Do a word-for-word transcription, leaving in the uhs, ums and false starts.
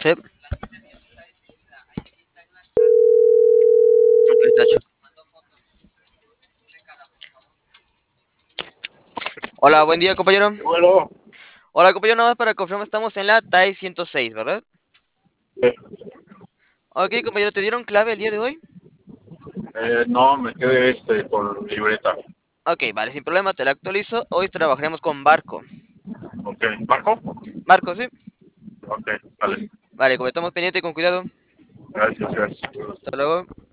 Sí, un pistacho. Hola, buen día, compañero. Bueno, Hola, compañero, nada más para confirmar, estamos en la T A I ciento seis, ¿verdad? eh, Ok, compañero, ¿te dieron clave el día de hoy? eh, no, me quedé este con libreta. Ok, vale, sin problema, te la actualizo. Hoy trabajaremos con Barco. Ok, ¿Marco? Barco, ¿sí? Ok, vale. Vale, como estamos pendientes, con cuidado. Gracias, gracias. Hasta luego.